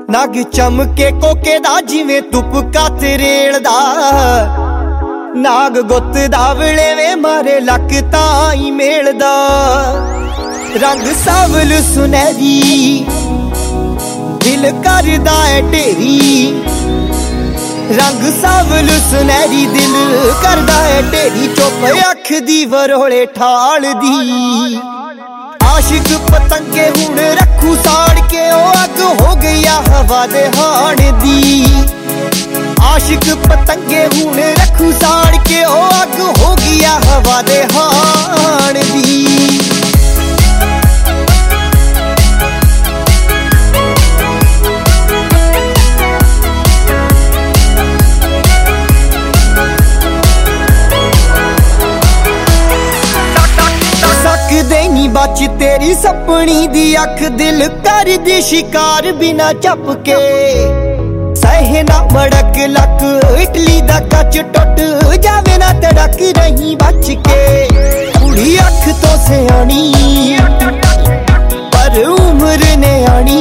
नग चमके कोके दा जिवें तुपका तेरेल दा नाग गुत्त दा वलेवे मारे लक ताई मेल दा रंग सावल सुनहरी दिल करदा है ढेरी रंग सावल सुनहरी दिल करदा है ढेरी चुप अख दी वरोले ठाल दी आशिक पतंगे हुण रखू साड़ के ओ अग हो गया हवा दे हाण दी आशिक पतंगे हुण रखू साड़ के ओ अग हो गया हवा दे हाण दी बच तेरी सपनी दी अख दिल कर दी शिकार बिना चप के सहे ना मड़क लक इटली दा कच टुट जावे ना तड़क रही बच के कुड़ी अख तो सियानी पर उम्र ने आनी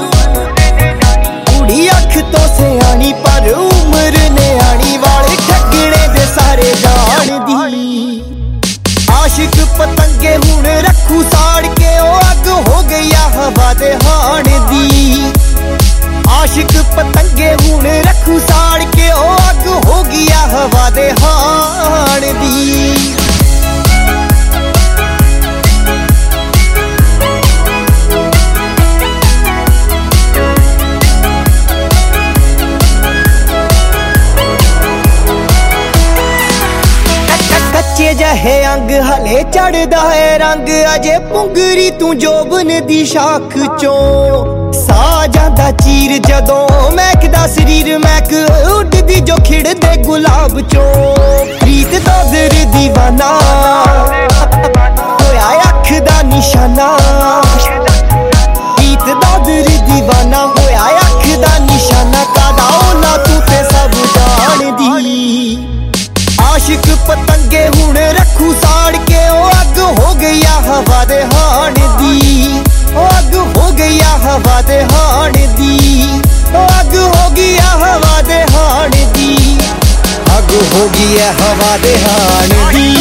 कुड़ी अख तो सियानी पर उम्र ने आनी वाले ठगने दे सारे जान दी आशिक पतंगे हुण रखू साड़ के ओ अग हो गया हवा दे हाण दी आशिक पतंगे हुण रखू साड़ के ओ अग हो गया हवा दे हाण दी कच्चे जहे अंग हले चढ़दा है रंग अजे पुंगरी तू जोबन दी शाख चों सा जांदा चीर जदों महकदा शरीर महक उड़दी जो खिड़दे गुलाब चों प्रीत दा दिल दीवाना होया अख दा निशाना प्रीत दा दिल दीवाना होया अख दा निशाना कादा ओना तू ते सब जान दी आशिक पतंगे हुण रखू साड़ के ओ अग हो गया हवा दे हाण दी ओ अग हो गया हवा दे हाण दी ओ अग हो गया हवा दे हाण दी अग हो गया हवा दे हाण दी